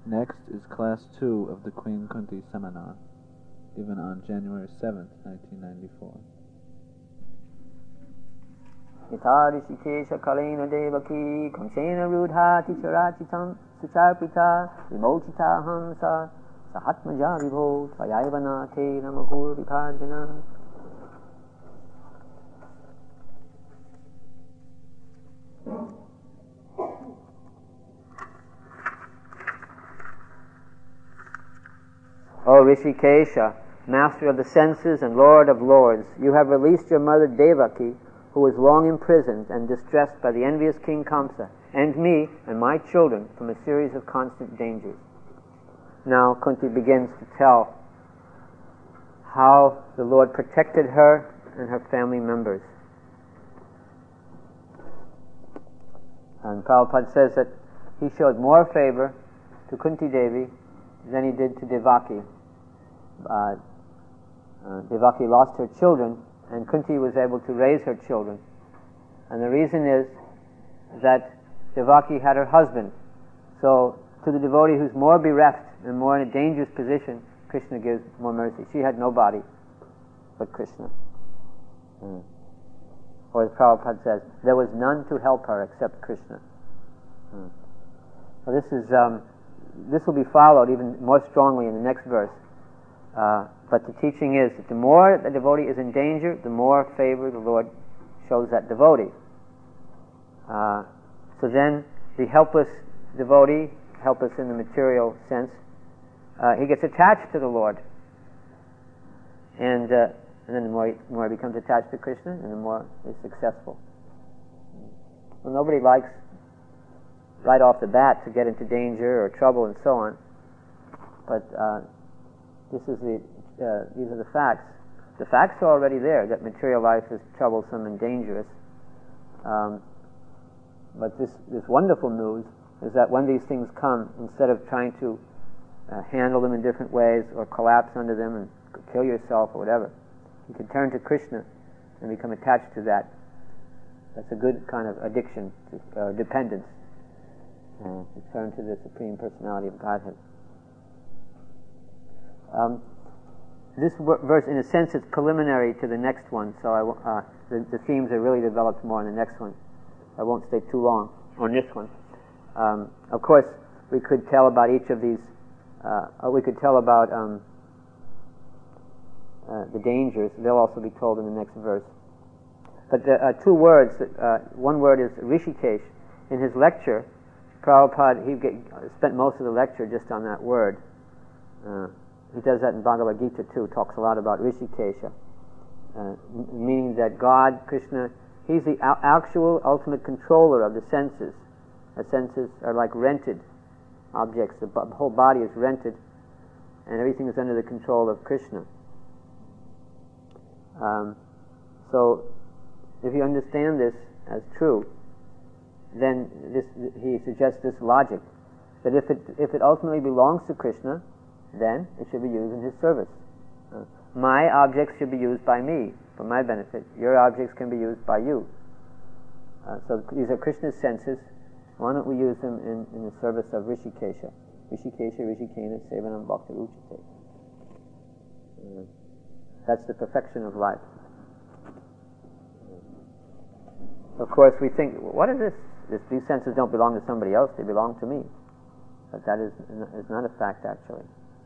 Next is Class 2 of the Queen Kunti Seminar, given on January 7th, 1994. Yata Rishikesha Kalena Devaki Kamsena Rudhati Charachitam Sucharpita Vimochita Hamsa Sahatmaja Vibho Tvayayavana Te Namahur Vikajana. O Rishikesha, master of the senses and lord of lords, you have released your mother Devaki, who was long imprisoned and distressed by the envious King Kamsa, and me and my children from a series of constant dangers. Now Kunti begins to tell how the Lord protected her and her family members. And Prabhupada says that he showed more favor to Kunti Devi than he did to Devaki. Devaki lost her children, and Kunti was able to raise her children. And the reason is that Devaki had her husband. So to the devotee who's more bereft and more in a dangerous position, Krishna gives more mercy. She had nobody but Krishna. Or as Prabhupada says, there was none to help her except Krishna. Well, this will be followed even more strongly in the next verse. But the teaching is that the more the devotee is in danger, the more favor the Lord shows that devotee. So then the helpless devotee, helpless in the material sense, he gets attached to the Lord. And then the more he becomes attached to Krishna, and the more he's successful. Well, nobody likes right off the bat to get into danger or trouble and so on. But these are the facts. The facts are already there, that material life is troublesome and dangerous. But this wonderful news is that when these things come, instead of trying to handle them in different ways or collapse under them and kill yourself or whatever, you can turn to Krishna and become attached to that. That's a good kind of addiction, dependence, to turn to the Supreme Personality of Godhead. This verse, in a sense, is preliminary to the next one, so the themes are really developed more in the next one. I won't stay too long on this one. Of course, we could tell about each of these. We could tell about the dangers. They'll also be told in the next verse. But two words. One word is Rishikesh. In his lecture, Prabhupada spent most of the lecture just on that word. He does that in Bhagavad Gita too. Talks a lot about Rishikesha, meaning that God, Krishna, He's the actual ultimate controller of the senses. The senses are like rented objects. The whole body is rented, and everything is under the control of Krishna. So, if you understand this as true, then he suggests this logic, that if it ultimately belongs to Krishna, then it should be used in His service. My objects should be used by me for my benefit. Your objects can be used by you. So these are Krishna's senses. Why don't we use them in the service of Rishikesha? Rishikesha, Rishikena, Sevanam Bhakti Uchite. That's the perfection of life. Of course, we think, what is this? These senses don't belong to somebody else, they belong to me. But that is not a fact, actually.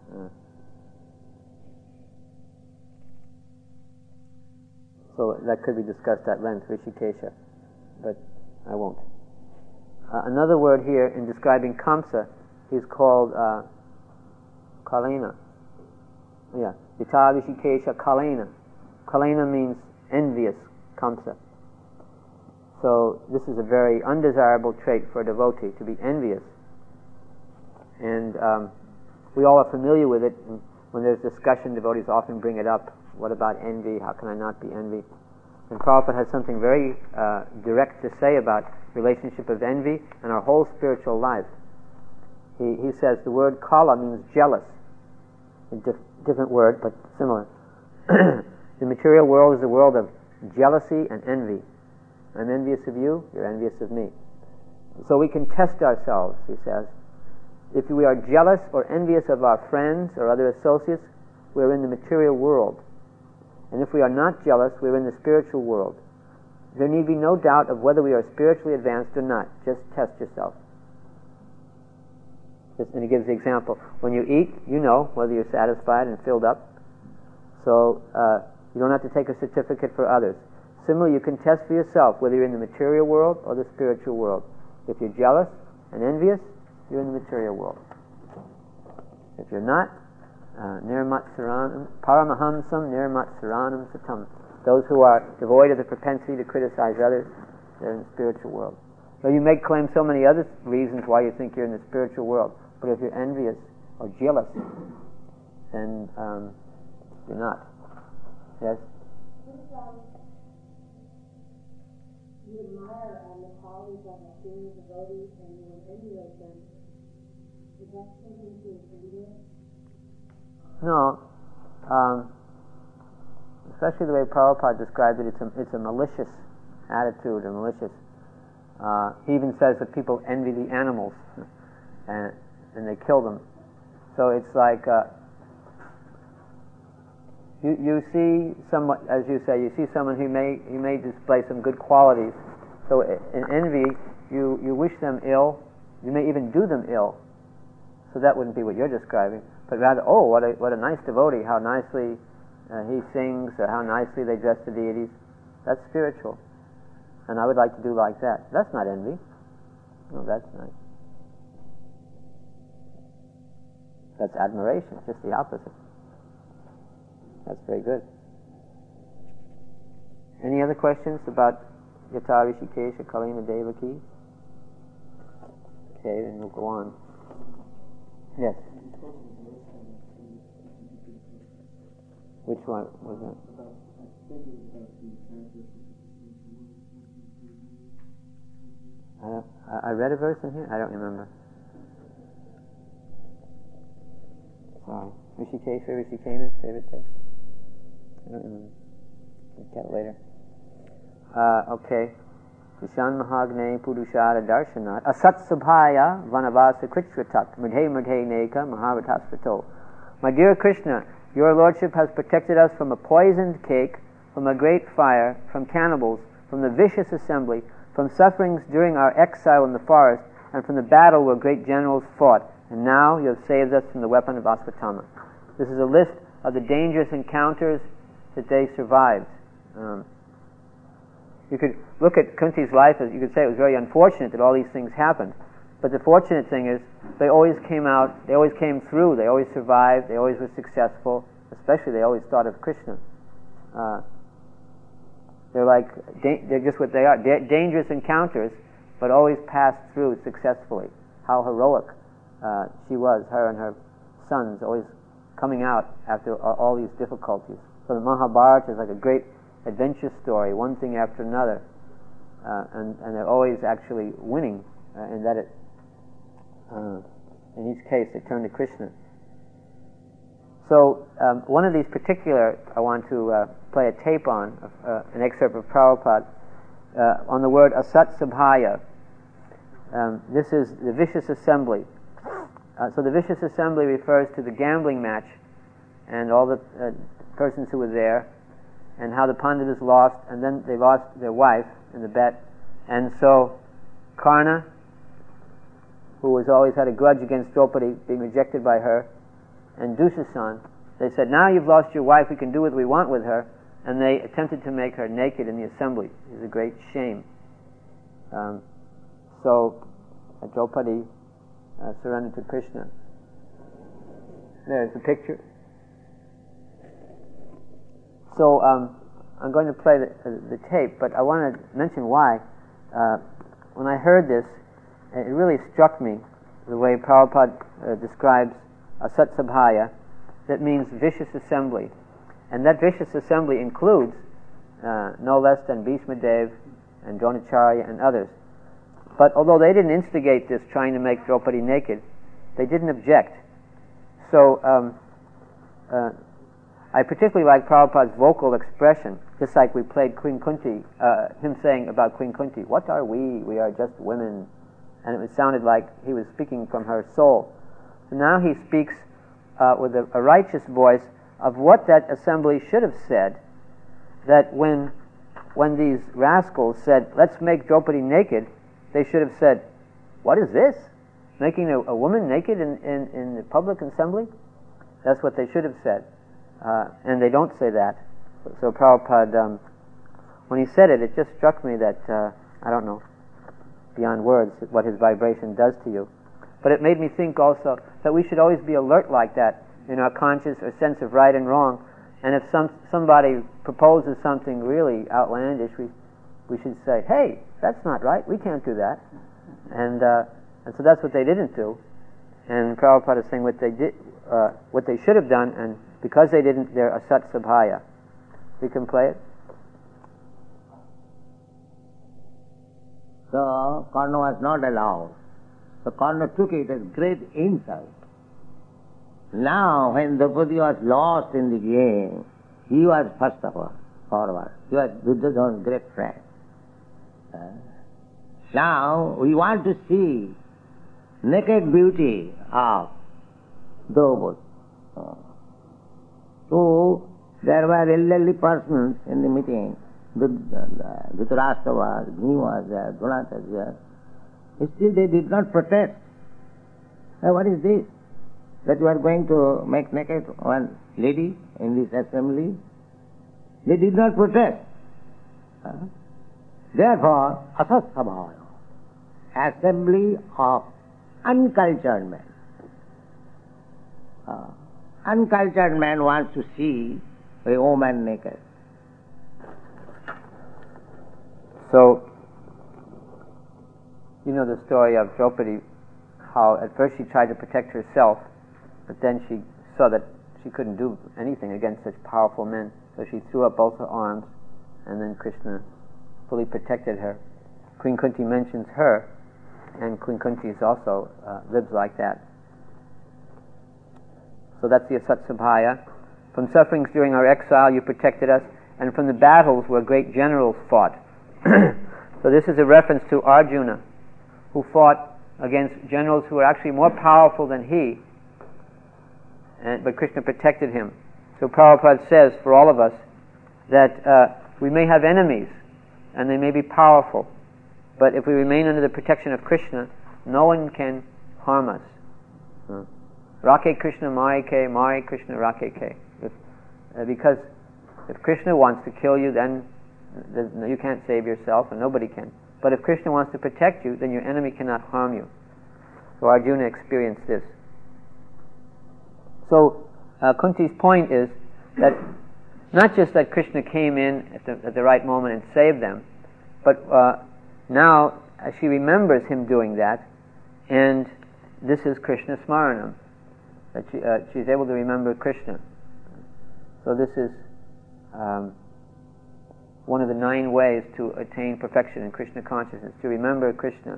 So that could be discussed at length, Rishikesha, but I won't. Another word here in describing Kamsa is called Kalena. Yeah, Vita Rishikesha Kalena. Kalena means envious Kamsa. So this is a very undesirable trait for a devotee, to be envious. And we all are familiar with it. And when there's discussion, devotees often bring it up. What about envy? How can I not be envy? And Prabhupada has something very direct to say about relationship of envy and our whole spiritual life. He says the word kala means jealous. A different word, but similar. The material world is a world of jealousy and envy. I'm envious of you, you're envious of me. So we can test ourselves, he says, If we are jealous or envious of our friends or other associates, we are in the material world. And if we are not jealous, we are in the spiritual world. There need be no doubt of whether we are spiritually advanced or not. Just test yourself. And he gives the example. When you eat, you know whether you're satisfied and filled up. So you don't have to take a certificate for others. Similarly, you can test for yourself whether you're in the material world or the spiritual world. If you're jealous and envious, you're in the material world. If you're not, nirmatsaranam, paramahamsam nirmatsaranam satam. Those who are devoid of the propensity to criticize others, they're in the spiritual world. So you may claim so many other reasons why you think you're in the spiritual world, but if you're envious or jealous, then you're not. Yes? You admire the qualities of a serious devotee and you emulate them. Is that something to envy? No. Especially the way Prabhupada described it, it's a malicious attitude, or malicious. He even says that people envy the animals and they kill them. So it's like you see someone, as you say, you see someone who may display some good qualities. So in envy, you wish them ill. You may even do them ill. So that wouldn't be what you're describing, but rather, oh, what a nice devotee! How nicely he sings, or how nicely they dress the deities. That's spiritual, and I would like to do like that. That's not envy. No, that's nice. That's admiration. It's just the opposite. That's very good. Any other questions about Yata Rishikesha Kalina Devaki? Okay, then we'll go on. Yes. Which one was that? I read a verse in here? I don't remember. Sorry. Rishikesha, Rishikena, Sevate? I don't remember. Look at it later. Okay. Vishan Mahagne Purushara Darshanat Asat Subhaya Vanavasa Kritratat Mudhe Mudhe Neka Mahavataspito. My dear Krishna, your Lordship has protected us from a poisoned cake, from a great fire, from cannibals, from the vicious assembly, from sufferings during our exile in the forest, and from the battle where great generals fought. And now you have saved us from the weapon of Asvatthama. This is a list of the dangerous encounters that they survived. You could look at Kunti's life as you could say it was very unfortunate that all these things happened. But the fortunate thing is they always came out, they always came through, they always survived, they always were successful, especially they always thought of Krishna. They're just what they are, dangerous encounters, but always passed through successfully. How heroic she was, her and her sons, always coming out after all these difficulties. So the Mahabharata is like a great adventure story, one thing after another, and they're always actually winning in that in each case they turn to Krishna. So one of these particular, I want to play a tape on, an excerpt of Prabhupada, on the word Asat Sabhaya. This is the vicious assembly. So the vicious assembly refers to the gambling match and all the persons who were there, and how the Pandavas lost, and then they lost their wife in the bet. And so Karna, who has always had a grudge against Draupadi being rejected by her, and Dushasana, they said, now you've lost your wife, we can do what we want with her, and they attempted to make her naked in the assembly. It was a great shame. So Draupadi surrendered to Krishna. There's the picture. So I'm going to play the tape, but I want to mention why. When I heard this, it really struck me the way Prabhupada describes Asat Sabhaya. That means vicious assembly, and that vicious assembly includes no less than Bhishma Dev and Dronacharya and others. But although they didn't instigate this, trying to make Draupadi naked, they didn't object. So I particularly like Prabhupada's vocal expression, just like we played Queen Kunti, him saying about Queen Kunti, what are we? We are just women. And it sounded like he was speaking from her soul. So now he speaks with a righteous voice of what that assembly should have said, that when these rascals said, let's make Draupadi naked, they should have said, what is this? Making a woman naked in the public assembly? That's what they should have said. And they don't say that. So Prabhupada, when he said it, it just struck me that, I don't know, beyond words, what his vibration does to you. But it made me think also that we should always be alert like that in our conscious or sense of right and wrong. And if somebody proposes something really outlandish, we should say, hey, that's not right, we can't do that. And so that's what they didn't do. And Prabhupada is saying what they should have done, and because they didn't, they're asat sabhaya. We can play it. So Karna was not allowed. So Karna took it as great insult. Now when Draupadi was lost in the game, he was first of all forward. He was Duryodhana's great friend. Now we want to see naked beauty of Draupadi. So there were elderly persons in the meeting. Dhritarashtra was, Bhima was there, Dronacharya was there. Still they did not protest. What is this? That you are going to make naked one lady in this assembly? They did not protest. Therefore, asat sabhaya, assembly of uncultured men. Uncultured man wants to see a woman naked. So, you know the story of Draupadi, how at first she tried to protect herself, but then she saw that she couldn't do anything against such powerful men. So she threw up both her arms, and then Krishna fully protected her. Queen Kunti mentions her, and Queen Kunti is also lives like that. So that's the asat sabhaya. From sufferings during our exile you protected us, and from the battles where great generals fought. So this is a reference to Arjuna, who fought against generals who were actually more powerful than he, but Krishna protected him. So Prabhupada says for all of us that we may have enemies and they may be powerful, but if we remain under the protection of Krishna, no one can harm us. Rakhe Krishna Mare Ke, Mare Krishna Rakhe Ke. Because if Krishna wants to kill you, then you can't save yourself and nobody can. But if Krishna wants to protect you, then your enemy cannot harm you. So Arjuna experienced this. So Kunti's point is that not just that Krishna came in at the right moment and saved them, but now she remembers him doing that, and this is Krishna Smaranam, that she's able to remember Krishna. So this is one of the 9 ways to attain perfection in Krishna consciousness, to remember Krishna.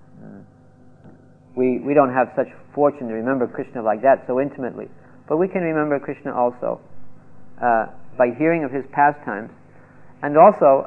We don't have such fortune to remember Krishna like that so intimately, but we can remember Krishna also by hearing of his pastimes, and also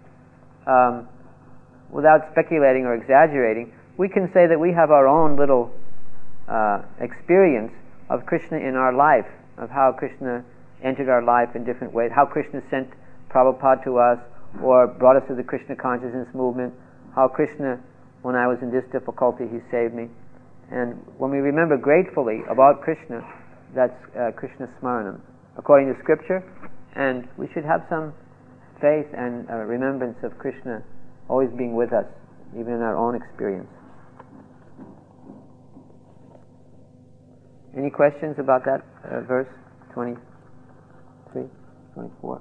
without speculating or exaggerating, we can say that we have our own little experience of Krishna in our life, of how Krishna entered our life in different ways, how Krishna sent Prabhupada to us, or brought us to the Krishna consciousness movement, how Krishna, when I was in this difficulty, he saved me. And when we remember gratefully about Krishna, that's Krishna Smaranam, according to Scripture, and we should have some faith and remembrance of Krishna always being with us, even in our own experience. Any questions about that verse 23, 24?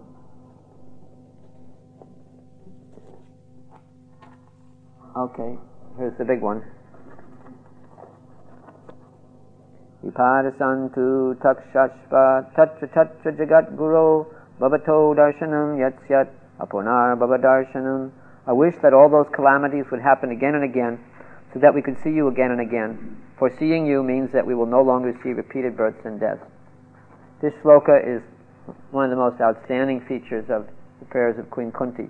Okay, here's the big one. Vipadasantu takshashva tatra tatra jagat guru bhavato darshanam yatsyat apunar bhavadarshanam. I wish that all those calamities would happen again and again, so that we could see you again and again. For seeing you means that we will no longer see repeated births and deaths. This shloka is one of the most outstanding features of the prayers of Queen Kunti.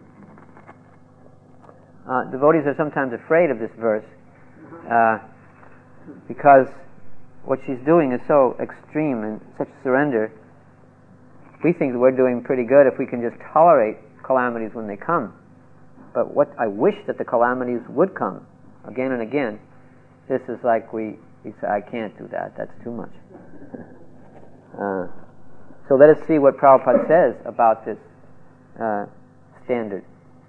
Devotees are sometimes afraid of this verse because what she's doing is so extreme and such surrender. We think that we're doing pretty good if we can just tolerate calamities when they come. But what I wish that the calamities would come again and again. This is like we say, I can't do that. That's too much. So let us see what Prabhupada says about this standard.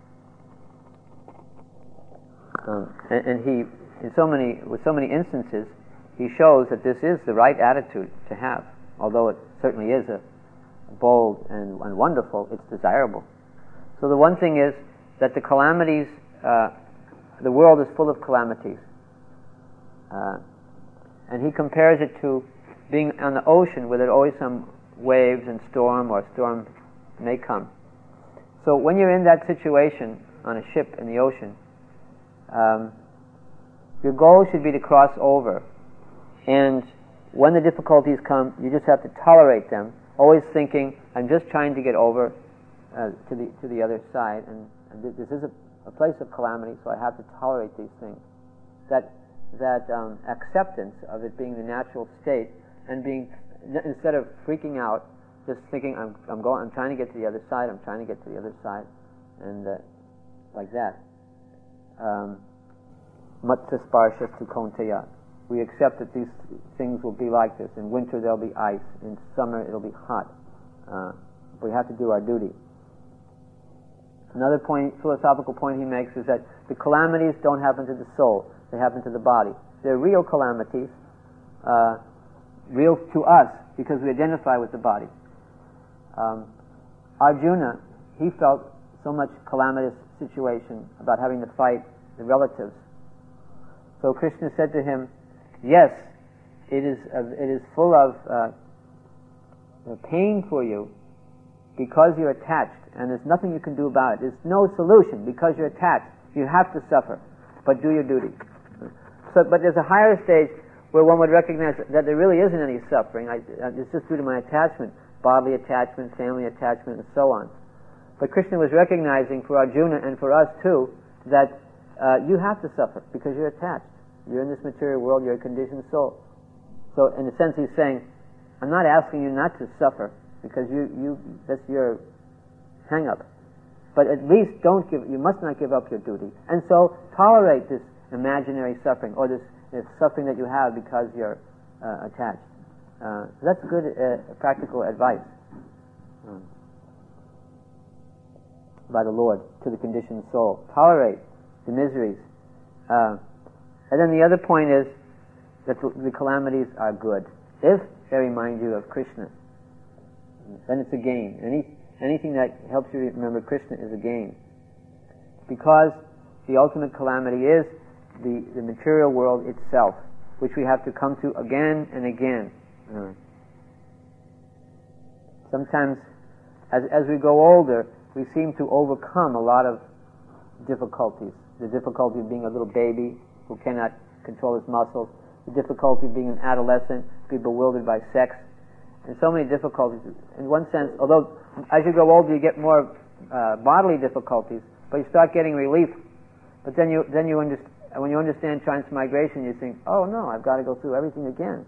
And he, with so many instances, he shows that this is the right attitude to have. Although it certainly is a bold and wonderful, it's desirable. So the one thing is that the calamities, the world is full of calamities. And he compares it to being on the ocean where there are always some waves and storm, or storm may come. So when you're in that situation on a ship in the ocean, your goal should be to cross over. And when the difficulties come, you just have to tolerate them, always thinking, I'm just trying to get over to the other side, and this is a place of calamity, so I have to tolerate these things. That acceptance of it being the natural state, and being, instead of freaking out, just thinking, I'm trying to get to the other side, I'm trying to get to the other side, and like that. Matsya sparsha tu konteya. We accept that these things will be like this. In winter there'll be ice. In summer it'll be hot. We have to do our duty. Another philosophical point he makes is that the calamities don't happen to the soul. They happen to the body. They're real calamities, real to us, because we identify with the body. Arjuna, he felt so much calamitous situation about having to fight the relatives. So Krishna said to him, yes, it is full of pain for you because you're attached, and there's nothing you can do about it. There's no solution because you're attached. You have to suffer, but do your duty. But there's a higher stage where one would recognize that there really isn't any suffering. It's just due to my attachment, bodily attachment, family attachment, and so on. But Krishna was recognizing for Arjuna and for us too that you have to suffer because you're attached. You're in this material world, you're a conditioned soul. So in a sense he's saying, I'm not asking you not to suffer because that's your hang-up. But at least you must not give up your duty. And so tolerate this imaginary suffering, or this suffering that you have because you're attached. So that's good practical advice by the Lord to the conditioned soul. Tolerate the miseries. And then the other point is that the calamities are good if they remind you of Krishna. Then it's a gain. Anything that helps you remember Krishna is a gain. Because the ultimate calamity is the material world itself, which we have to come to again and again. Sometimes, as we grow older, we seem to overcome a lot of difficulties. The difficulty of being a little baby who cannot control his muscles, the difficulty of being an adolescent, be bewildered by sex, and so many difficulties. In one sense, although as you grow older you get more bodily difficulties, but you start getting relief. But then you understand, when you understand transmigration, you think, oh no, I've got to go through everything again.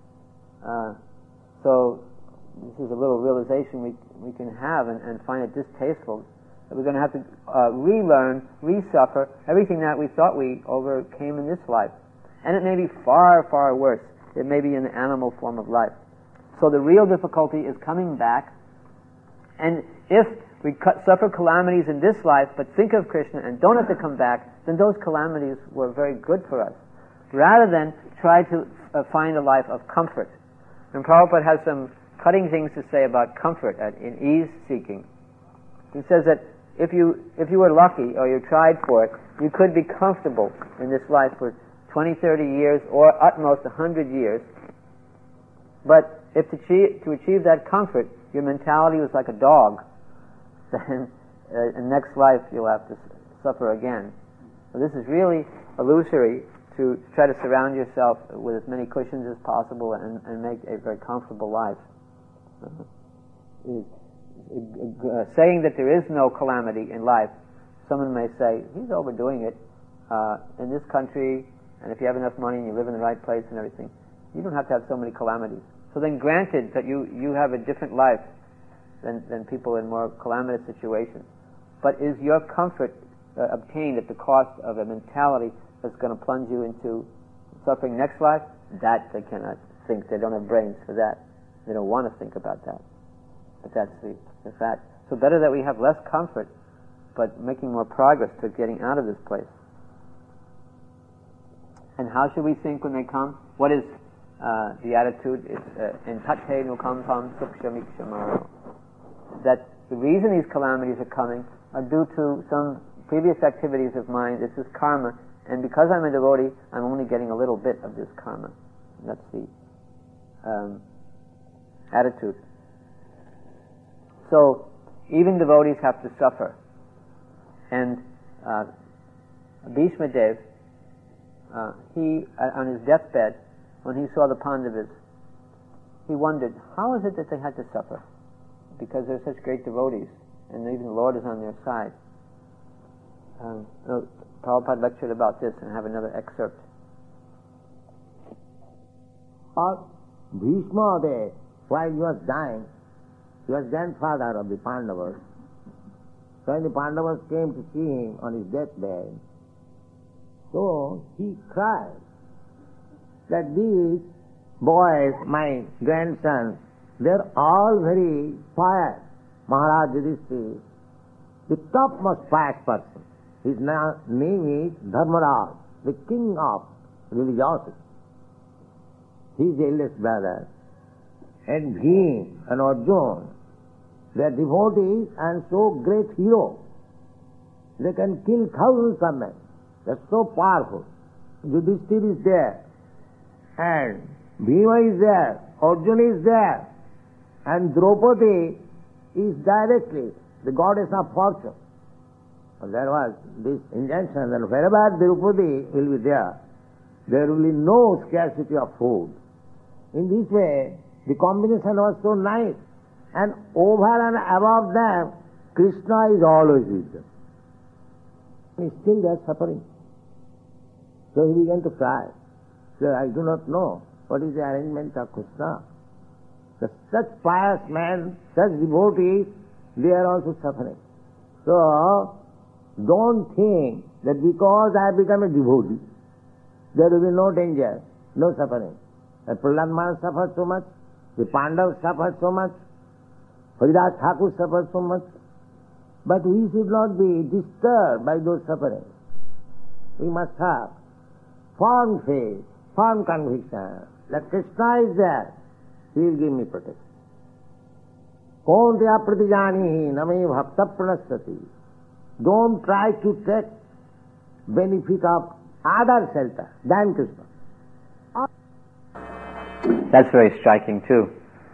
So this is a little realization we can have and find it distasteful, that we're going to have to relearn, resuffer everything that we thought we overcame in this life. And it may be far, far worse. It may be in the animal form of life. So the real difficulty is coming back, and if we suffer calamities in this life, but think of Krishna and don't have to come back, then those calamities were very good for us, rather than try to find a life of comfort. And Prabhupada has some cutting things to say about comfort in ease-seeking. He says that if you were lucky, or you tried for it, you could be comfortable in this life for 20, 30 years, or at most 100 years. But if to achieve that comfort, your mentality was like a dog, then in next life you'll have to suffer again. So this is really illusory, to try to surround yourself with as many cushions as possible and make a very comfortable life. Saying that there is no calamity in life, someone may say, he's overdoing it. In this country, and if you have enough money and you live in the right place and everything, You don't have to have so many calamities. So then granted that you have a different life than people in more calamitous situations, but is your comfort obtained at the cost of a mentality that's going to plunge you into suffering next life? That they cannot think. They don't have brains for that. They don't want to think about that. But that's the fact. So better that we have less comfort, but making more progress to getting out of this place. And how should we think when they come? What is the attitude? It's in tate nukampam sukshamikshamaro. That the reason these calamities are coming are due to some previous activities of mine. This is karma, and because I'm a devotee, I'm only getting a little bit of this karma. That's the attitude. So even devotees have to suffer. And Bhishma Dev, he on his deathbed, when he saw the Pandavas, he wondered, how is it that they had to suffer? Because they're such great devotees, and even the Lord is on their side. Prabhupada lectured about this, and I have another excerpt. Bhishma Dev, while he was dying, he was grandfather of the Pandavas. So when the Pandavas came to see him on his deathbed, so he cried that these boys, my grandsons, they're all very pious. Maharaj Yudhishthira, the topmost pious person. His name is Dharmaraj, the king of religiosity. His eldest brother, and Bhim and Arjuna, they are devotees and so great heroes. They can kill thousands of men. They are so powerful. Yudhishthira is there, and Bhima is there, Arjuna is there, and Draupadi is directly the goddess of fortune. So there was this injunction that wherever Draupadi will be there will be no scarcity of food. In this way, the combination was so nice, and over and above them, Krishna is always with them. Still they are suffering. So he began to cry. So I do not know what is the arrangement of Krishna. Such pious men, such devotees, they are also suffering. So don't think that because I have become a devotee, there will be no danger, no suffering. The Prahlad Maharaj suffered so much, the Pandavas suffered so much, Haridas Thakur suffered so much, but we should not be disturbed by those sufferings. We must have firm faith, firm conviction that Krishna is there. He will give me protection. Kaunteya pratijanihi name bhakta pranasati. Don't try to take benefit of other shelter than Krishna. That's very striking too.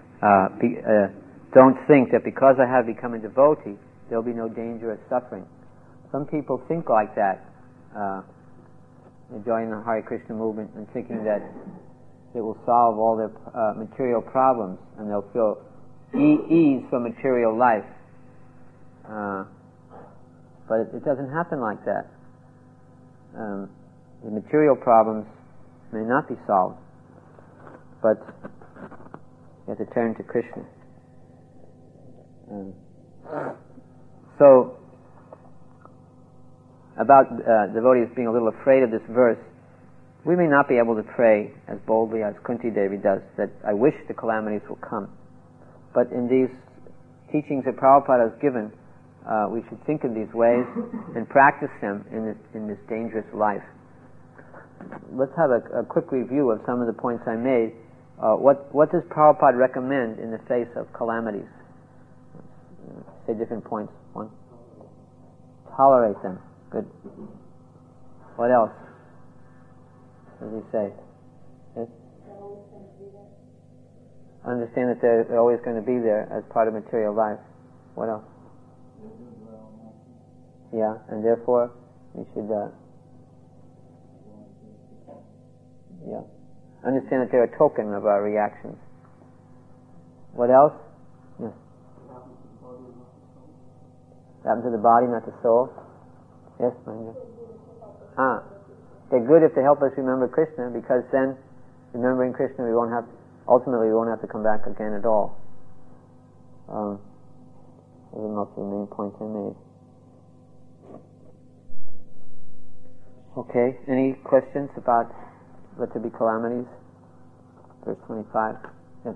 Don't think that because I have become a devotee, there'll be no danger of suffering. Some people think like that, joining the Hare Krishna movement and thinking that it will solve all their material problems and they'll feel ease from material life. But it doesn't happen like that. The material problems may not be solved, but you have to turn to Krishna. So, about devotees being a little afraid of this verse, we may not be able to pray as boldly as Kunti Devi does, that I wish the calamities will come. But in these teachings that Prabhupada has given, we should think of these ways and practice them in this dangerous life. Let's have a quick review of some of the points I made. What does Prabhupada recommend in the face of calamities? Say different points. One. Tolerate them. Good. What else? What does he say? Yes? Understand that they're always going to be there as part of material life. What else? Yeah, and therefore we should understand that they're a token of our reactions. What else? Yes. Happen to the body, not the soul. Yes, Mahendra. They're good if they help us remember Krishna, because then remembering Krishna, ultimately we won't have to come back again at all. Those are most of the main points I made. Okay, any questions about let there be calamities? Verse 25. Yes.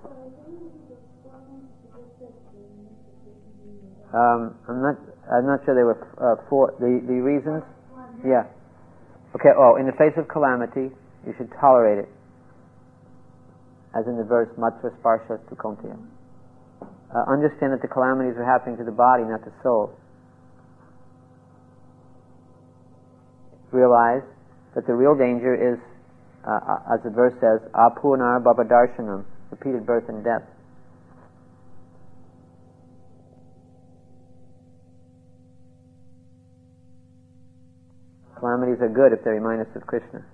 I'm not sure they were for the reasons. Yeah. Okay. Oh, in the face of calamity, you should tolerate it, as in the verse Matra Sparsha Tukontiya. Understand that the calamities are happening to the body, not the soul. Realize that the real danger is, as the verse says, apunar bhavadarshanam, repeated birth and death. Calamities are good if they remind us of Krishna.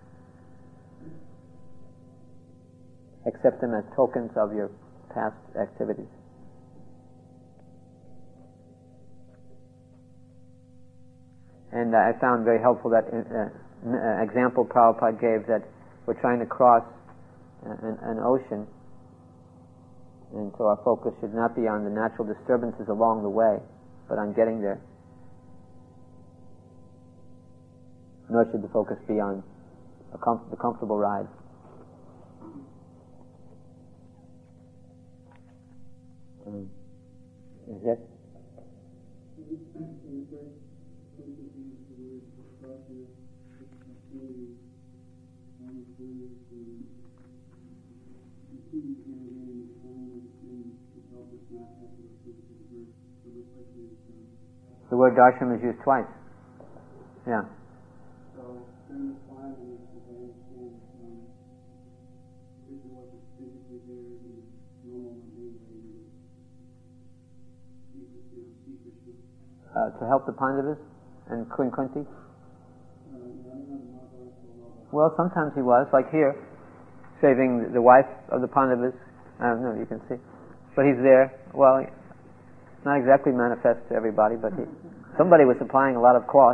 Accept them as tokens of your past activities. And I found very helpful that example Prabhupada gave, that we're trying to cross an ocean, and so our focus should not be on the natural disturbances along the way, but on getting there. Nor should the focus be on the comfortable ride. Is it? The word darshan is used twice. Yeah. To help the Pandavas and Queen Kunti? Well, sometimes he was, like here, saving the wife of the Pandavas. I don't know, you can see. But he's there. Well, not exactly manifest to everybody, but somebody was supplying a lot of cloth.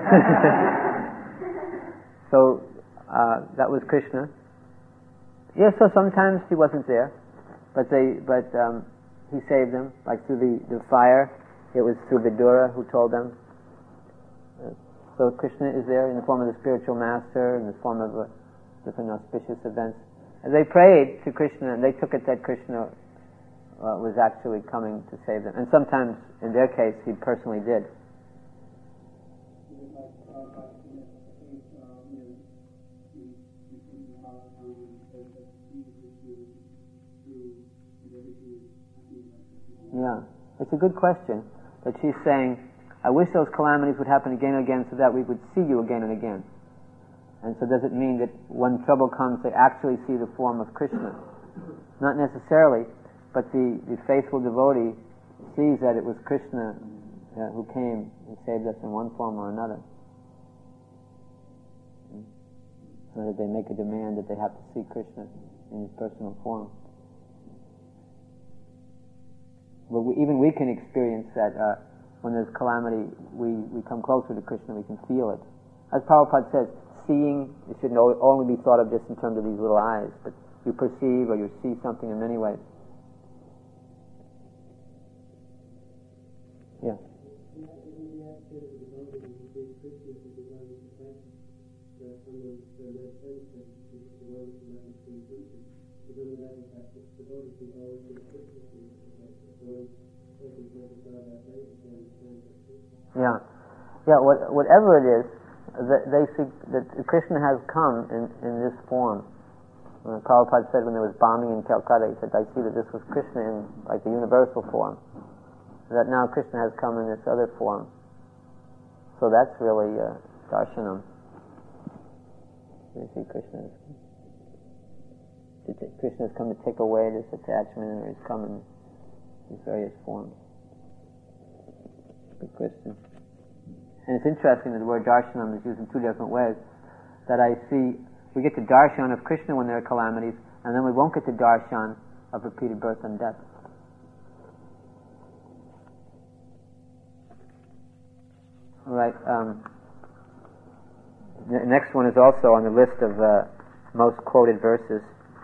So that was Krishna. Yes, so sometimes he wasn't there, but he saved them, like through the fire. It was through Vidura who told them. So Krishna is there in the form of the spiritual master, in the form of different auspicious events. And they prayed to Krishna, and they took it that Krishna was actually coming to save them. And sometimes, in their case, he personally did. Yeah, it's a good question. But she's saying, I wish those calamities would happen again and again so that we would see you again and again. And so does it mean that when trouble comes they actually see the form of Krishna? Not necessarily, but the faithful devotee sees that it was Krishna who came and saved us in one form or another. So that they make a demand that they have to see Krishna in his personal form. But even we can experience that when there's calamity, we come closer to Krishna, we can feel it. As Prabhupada says, seeing, it shouldn't only be thought of just in terms of these little eyes, but you perceive or you see something in many ways. Yeah. Yeah. Whatever it is, that Krishna has come in this form. Prabhupada said when there was bombing in Calcutta, he said, I see that this was Krishna in like the universal form. That now Krishna has come in this other form. So that's really darshanam. You see, Krishna has come to take away this attachment, or he's come in these various forms. Good question. And it's interesting that the word darshanam is used in two different ways. That I see, we get the darshan of Krishna when there are calamities, and then we won't get the darshan of repeated birth and death. All right. The next one is also on the list of most quoted verses.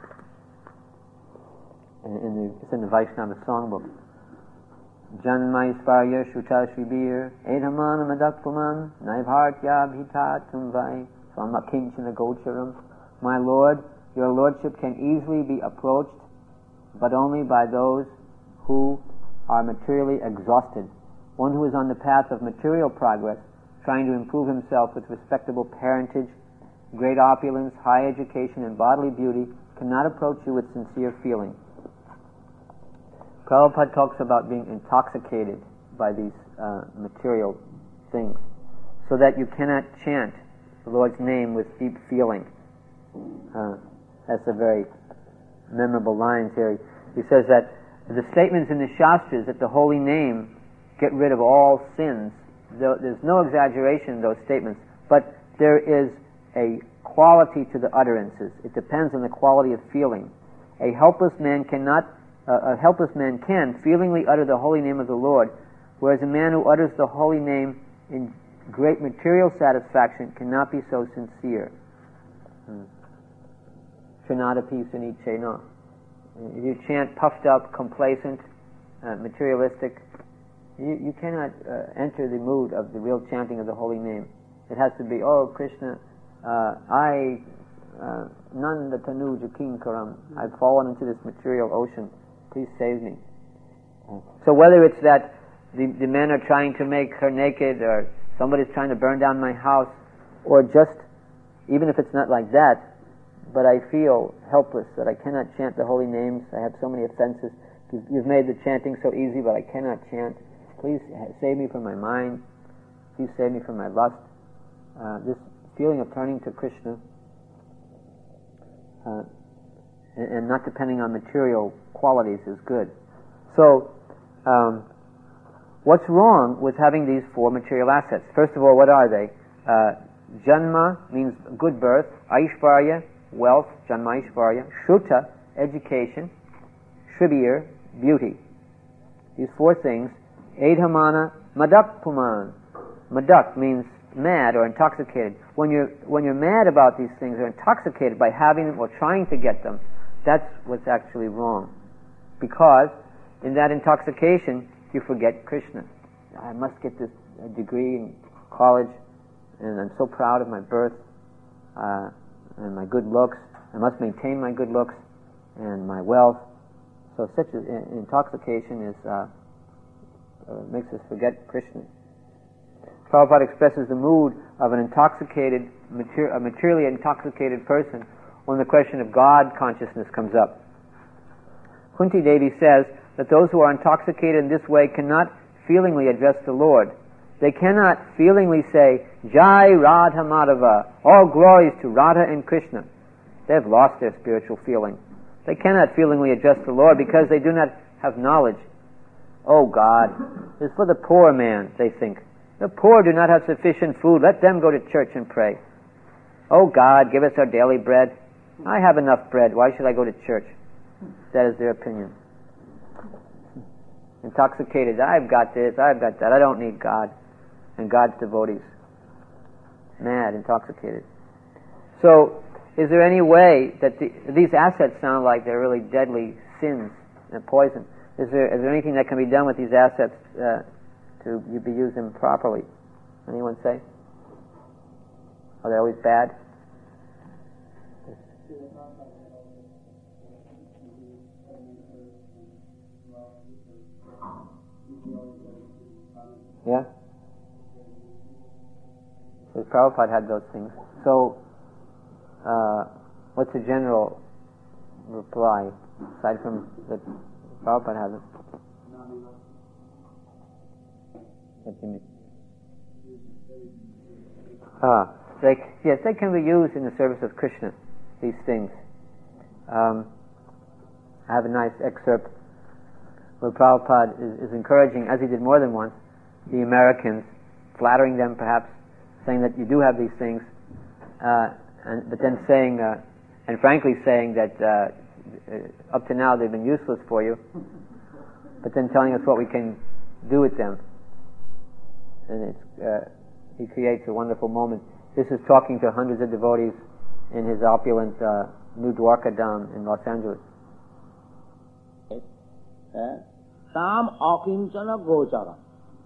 It's in the Vaishnava songbook. Janmaisparya Shuta Shribir Edhamana Madakpuman Naibhartya Bhitatum Vai Swamakinchana Gocharam. My Lord, your Lordship can easily be approached, but only by those who are materially exhausted. One who is on the path of material progress, trying to improve himself with respectable parentage, great opulence, high education, and bodily beauty, cannot approach you with sincere feeling. Prabhupada talks about being intoxicated by these material things, so that you cannot chant the Lord's name with deep feeling. That's a very memorable line here. He says that the statements in the Shastras that the holy name get rid of all sins, there's no exaggeration in those statements, but there is a quality to the utterances. It depends on the quality of feeling. A helpless man can feelingly utter the holy name of the Lord, whereas a man who utters the holy name in great material satisfaction cannot be so sincere. Trinadapi Sunichena. If you chant puffed up, complacent, materialistic, you cannot enter the mood of the real chanting of the holy name. It has to be, oh Krishna, Nanda Tanuja Kinkaram, I've fallen into this material ocean, please save me. So whether it's that the men are trying to make her naked, or somebody's trying to burn down my house, or just, even if it's not like that, but I feel helpless that I cannot chant the holy names, I have so many offenses, you've made the chanting so easy, but I cannot chant. Please save me from my mind, please save me from my lust. This feeling of turning to Krishna and not depending on material qualities is good. So, what's wrong with having these four material assets? First of all, what are they? Janma means good birth, Aishvarya, wealth, Janma Aishvarya, Shruta, education, Shribir, beauty. These four things. Edhamana Madak Puman. Madak means mad or intoxicated. When you're mad about these things or intoxicated by having them or trying to get them, that's what's actually wrong. Because in that intoxication, you forget Krishna. I must get this degree in college, and I'm so proud of my birth and my good looks. I must maintain my good looks and my wealth. So such an intoxication makes us forget Krishna. Prabhupada expresses the mood of an intoxicated, a materially intoxicated person when the question of God consciousness comes up. Kunti Devi says that those who are intoxicated in this way cannot feelingly address the Lord. They cannot feelingly say, Jai Radha Madhava, all glories to Radha and Krishna. They have lost their spiritual feeling. They cannot feelingly address the Lord because they do not have knowledge. Oh God, it's for the poor man, they think. The poor do not have sufficient food. Let them go to church and pray. Oh God, give us our daily bread. I have enough bread. Why should I go to church? That is their opinion. Intoxicated. I've got this, I've got that. I don't need God and God's devotees. Mad, intoxicated. So, is there any way that these assets sound like they're really deadly sins and poison? Is there anything that can be done with these assets to be used improperly? Anyone say? Are they always bad? Yeah? So Prabhupada had those things. So, what's the general reply, aside from that Prabhupada has it? What do you mean? Yes, they can be used in the service of Krishna, these things. I have a nice excerpt where Prabhupada is encouraging, as he did more than once, the Americans, flattering them perhaps, saying that you do have these things, but then saying, and frankly saying that up to now they've been useless for you, but then telling us what we can do with them. And he creates a wonderful moment. This is talking to hundreds of devotees in his opulent New Dwarka Dham in Los Angeles. tam akinchana gochara.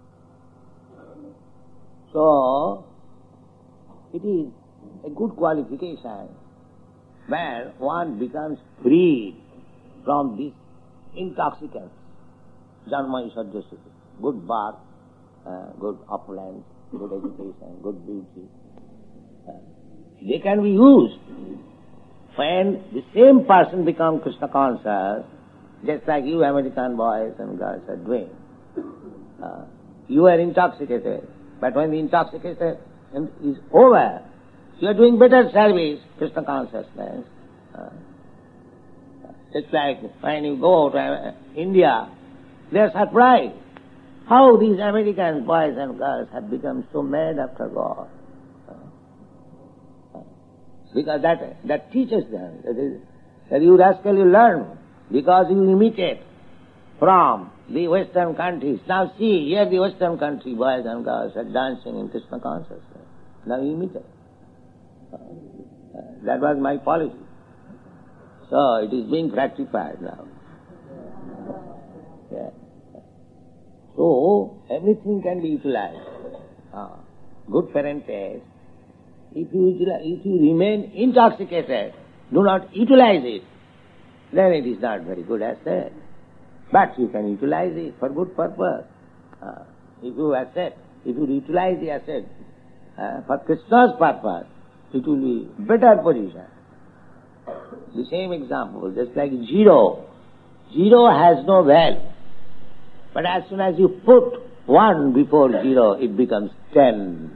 So, it is a good qualification where one becomes free from these intoxicants. Janma Isajjasuti. Good birth, good opulence, good education, good beauty. They can be used when the same person becomes Krishna conscious, just like you American boys and girls are doing. You are intoxicated, but when the intoxication is over, you are doing better service, Krishna consciousness. Just like when you go to India, they are surprised how these American boys and girls have become so mad after God. Because that teaches them that you rascal, you learn because you imitate from the Western countries. Now see, here the Western country boys and girls are dancing in Krishna consciousness. Now you imitate. That was my policy. So it is being rectified now. Yeah. So everything can be utilized. Good parentage. If you remain intoxicated, do not utilize it, then it is not very good asset. But you can utilize it for good purpose. If you utilize the asset for Krishna's purpose, it will be better position. The same example, just like zero. Zero has no value. But as soon as you put 1 before 0, it becomes 10.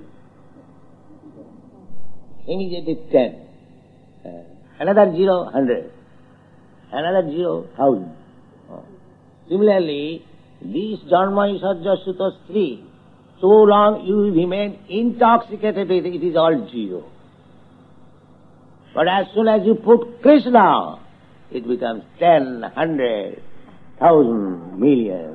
Immediately 10. Another 0, 100. Another 0, 1,000. Similarly, these Janma Isajja Sutta 3, so long you remain intoxicated with it is all 0. But as soon as you put Krishna, it becomes 10, 100, 1,000, million.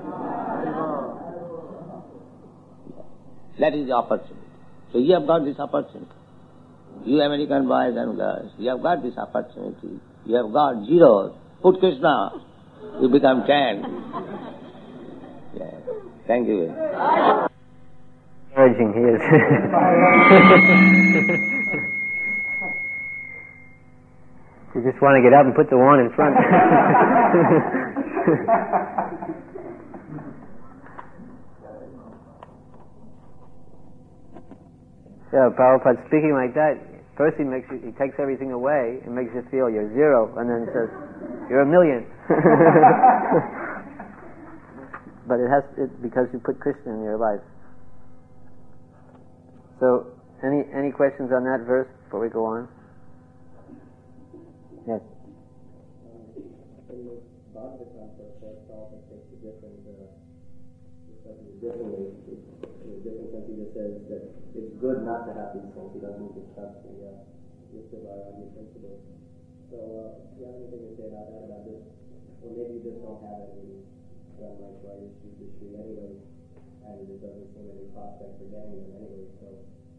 That is the opportunity. So you have got this opportunity. You American boys and girls, you have got this opportunity. You have got 0. Put Krishna, you become 10. Yeah. Thank you. Encouraging he is. You just want to get up and put the 1 in front. Yeah, Prabhupada speaking like that, first he takes everything away and makes you feel you're 0, and then says you're 1,000,000. But it's because you put Krishna in your life. So, any questions on that verse before we go on? Yes. In the Bhagavatam, Prabhupada takes a different differently. In a different sense, he just says that it's good not to have these things. He doesn't discuss the Yusuvayagi principle. So, do you have anything to say about that, about this? Or maybe you just don't have any like issue anyway, and there doesn't seem any prospect for getting them anyway, so...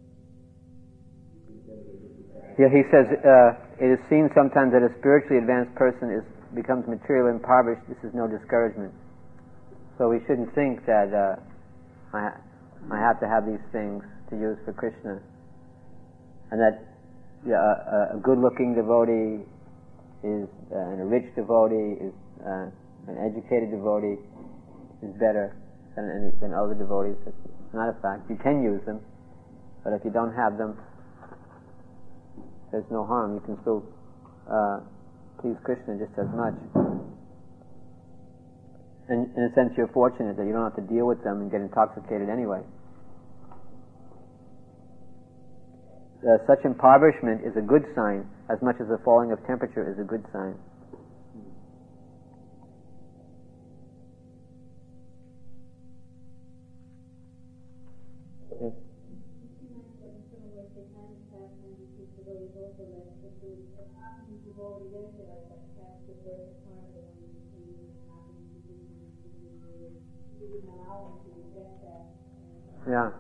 Yeah, he says it is seen sometimes that a spiritually advanced person becomes materially impoverished. This is no discouragement. So we shouldn't think that I have to have these things to use for Krishna, and that a good-looking devotee is and a rich devotee is an educated devotee is better than other devotees. It's not a fact. You can use them, but if you don't have them, there's no harm. You can still please Krishna just as much. And in a sense, you're fortunate that you don't have to deal with them and get intoxicated anyway. Such impoverishment is a good sign, as much as the falling of temperature is a good sign. Yes. Yeah.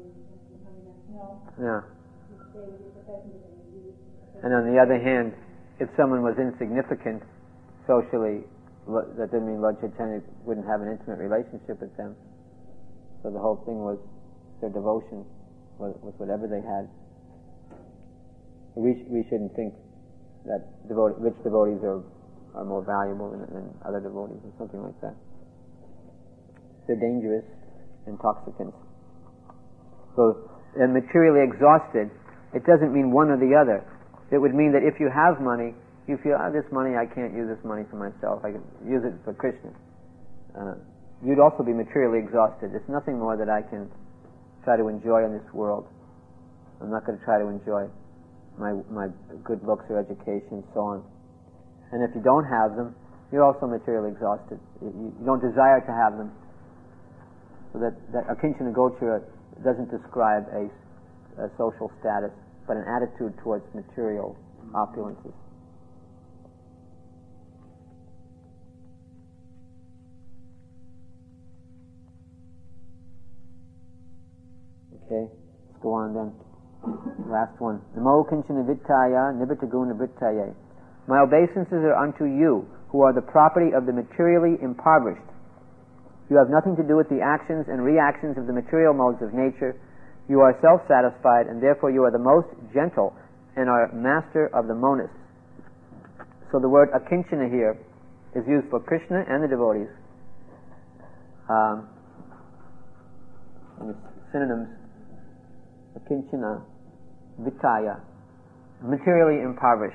Yeah. And on the other hand, if someone was insignificant socially, that didn't mean Lord Chaitanya wouldn't have an intimate relationship with them. So the whole thing was their devotion was whatever they had. We shouldn't think that rich devotees are more valuable than other devotees or something like that. They're dangerous intoxicants. So, materially exhausted, it doesn't mean one or the other. It would mean that if you have money, you feel, this money, I can't use this money for myself. I can use it for Krishna. You'd also be materially exhausted. There's nothing more that I can try to enjoy in this world. I'm not going to try to enjoy my good looks or education and so on. And if you don't have them, you're also materially exhausted. You don't desire to have them. So that Akinchana Gochara doesn't describe a social status, but an attitude towards material opulences. Okay, let's go on then. Last one. Namo Kinchana Vittaya Nibbitaguna Vittaye. My obeisances are unto you, who are the property of the materially impoverished. You have nothing to do with the actions and reactions of the material modes of nature. You are self-satisfied, and therefore you are the most gentle and are master of the monists. So the word akinchana here is used for Krishna and the devotees. Synonyms: akinchana, vittaya, materially impoverished.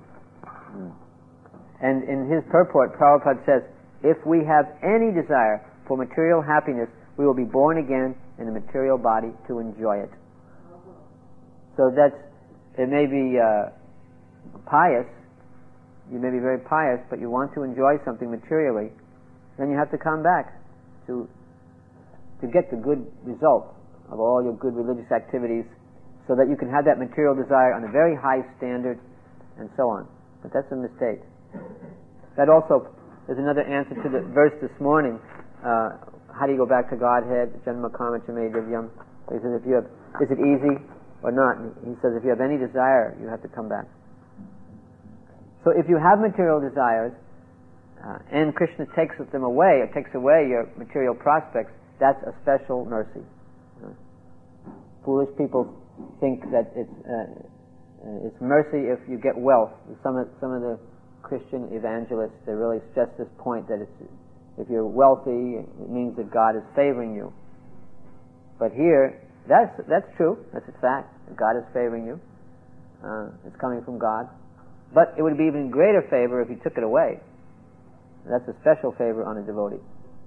And in his purport, Prabhupada says, if we have any desire for material happiness, we will be born again in a material body to enjoy it. So it may be pious, you may be very pious, but you want to enjoy something materially, then you have to come back to get the good result of all your good religious activities, so that you can have that material desire on a very high standard, and so on. But that's a mistake. That also is another answer to the verse this morning. How do you go back to Godhead? Janma karma chame divyam. He says, is it easy or not? He says, if you have any desire, you have to come back. So if you have material desires, and Krishna takes them away, or takes away your material prospects, that's a special mercy. Foolish people think that it's mercy if you get wealth. Some of the Christian evangelists, they really stress this point that if you're wealthy, it means that God is favoring you. But here, that's true. That's a fact. God is favoring you. It's coming from God. But it would be even greater favor if He took it away. That's a special favor on a devotee.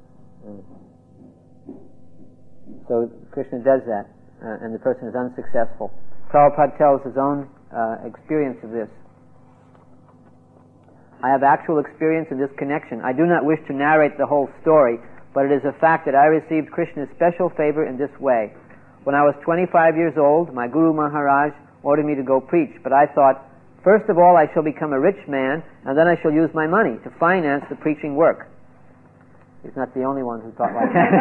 So Krishna does that, and the person is unsuccessful. Prabhupada tells his own experience of this. I have actual experience in this connection. I do not wish to narrate the whole story, but it is a fact that I received Krishna's special favor in this way. When I was 25 years old, my Guru Maharaj ordered me to go preach, but I thought, first of all, I shall become a rich man, and then I shall use my money to finance the preaching work. He's not the only one who thought like that.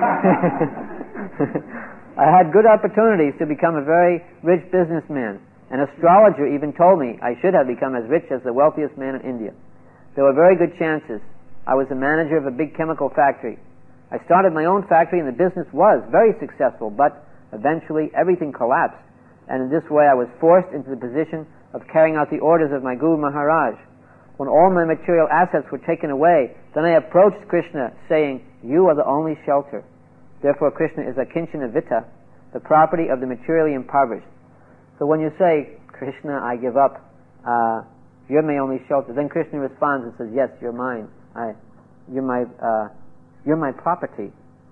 I had good opportunities to become a very rich businessman. An astrologer even told me I should have become as rich as the wealthiest man in India. There were very good chances. I was the manager of a big chemical factory. I started my own factory and the business was very successful, but eventually everything collapsed, and in this way I was forced into the position of carrying out the orders of my Guru Maharaj. When all my material assets were taken away, then I approached Krishna saying, you are the only shelter. Therefore Krishna is Akinchana Vitta, the property of the materially impoverished. So when you say, Krishna, I give up, you're my only shelter, then Krishna responds and says, yes, you're mine. You're my property.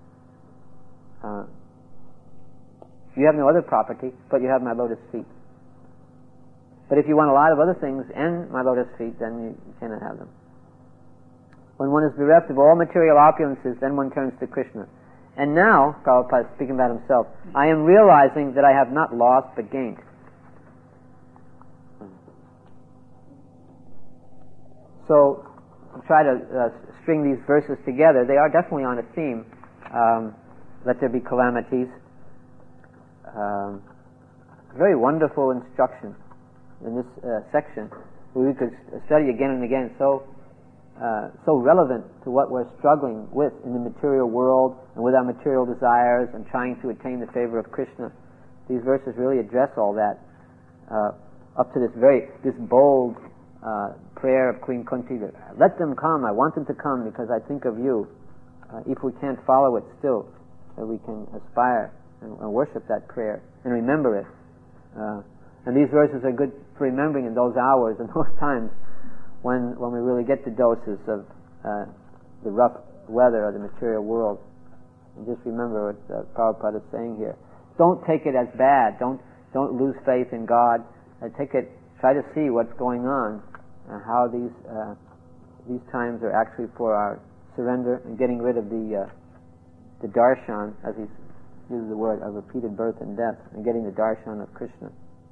You have no other property, but you have my lotus feet. But if you want a lot of other things and my lotus feet, then you cannot have them. When one is bereft of all material opulences, then one turns to Krishna. And now, Prabhupada is speaking about himself, I am realizing that I have not lost but gained. So, I'll try to string these verses together. They are definitely on a theme. Let there be calamities. Very wonderful instruction in this section. we could study again and again, so relevant to what we're struggling with in the material world and with our material desires and trying to attain the favor of Krishna. These verses really address all that. Up to this bold prayer of Queen Kunti, that let them come, I want them to come because I think of you. If we can't follow it still, that we can aspire and worship that prayer and remember it. And these verses are good for remembering in those hours and those times when we really get the doses of the rough weather of the material world. And just remember what Prabhupada is saying here. Don't take it as bad. Don't lose faith in God. Try to see what's going on, how these times are actually for our surrender and getting rid of the darshan, as he uses the word, of repeated birth and death, and getting the darshan of Krishna.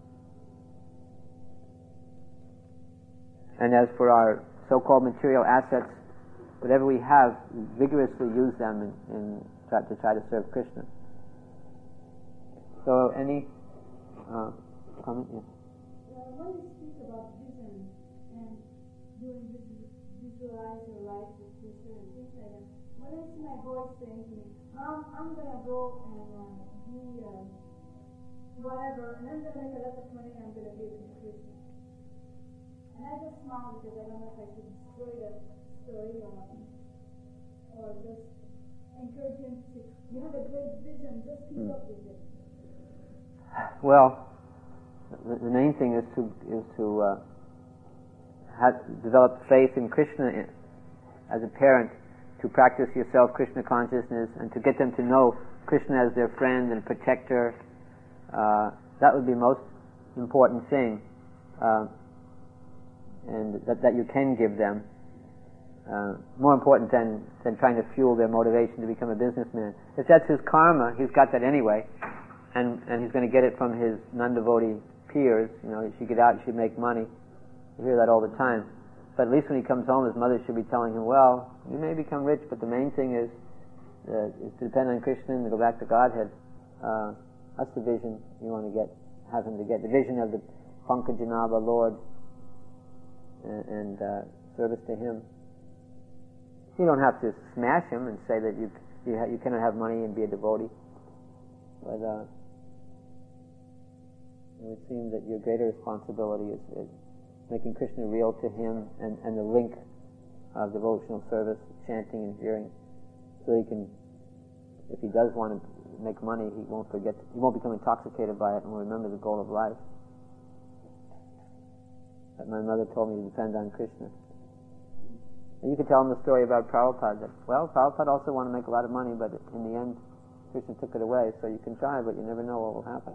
And as for our so-called material assets, whatever we have, vigorously use them to try to serve Krishna. So, any comment? Yeah. When you speak about vision and doing visualize your life with Krishna and things like that, when I see my boys saying to me, Mom, I'm going to go and be whatever, and I'm going to make a lot of money and I'm going to give it to Krishna. And I just smile because I don't know if I should destroy that story or just encourage him to, you have a great vision, just keep up with it. Well, the main thing is to develop faith in Krishna as a parent, to practice yourself Krishna consciousness, and to get them to know Krishna as their friend and protector. That would be the most important thing, and that you can give them. More important than trying to fuel their motivation to become a businessman. If that's his karma, he's got that anyway, and he's going to get it from his non-devotee peers. You should get out, you should make money. You hear that all the time. But at least when he comes home, his mother should be telling him, well, you may become rich, but the main thing is to depend on Krishna and to go back to Godhead. That's the vision you want to have him to get. The vision of the Pankajanabha Lord and service to him. You don't have to smash him and say that you cannot have money and be a devotee. But it would seem that your greater responsibility is making Krishna real to him and the link of devotional service, chanting and hearing, so he can, if he does want to make money, he won't become intoxicated by it and will remember the goal of life. But my mother told me to depend on Krishna. And you could tell him the story about Prabhupada, that, well, Prabhupada also wanted to make a lot of money, but in the end, Krishna took it away, so you can try, but you never know what will happen.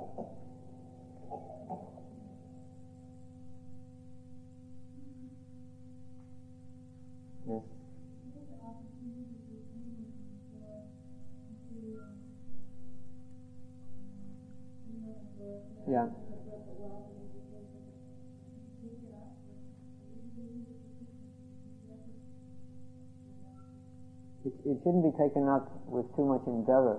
Yes. Yeah. It shouldn't be taken up with too much endeavor.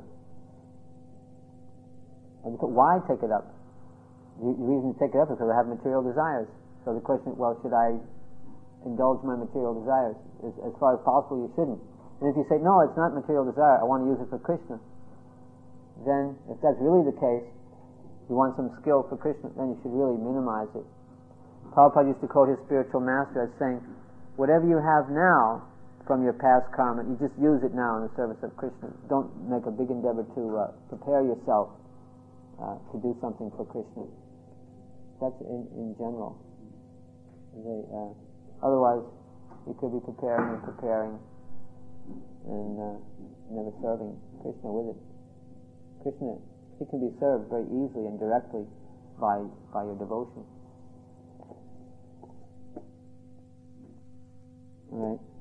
Why take it up? The reason to take it up is because I have material desires. So the question, well, should I indulge my material desires? As far as possible, you shouldn't. And if you say, no, it's not material desire, I want to use it for Krishna, then if that's really the case, you want some skill for Krishna, then you should really minimize it. Prabhupada used to quote his spiritual master as saying, whatever you have now from your past karma, you just use it now in the service of Krishna. Don't make a big endeavor to prepare yourself to do something for Krishna. That's in general. Otherwise, you could be preparing and never serving Krishna with it. Krishna, he can be served very easily and directly by your devotion. All right.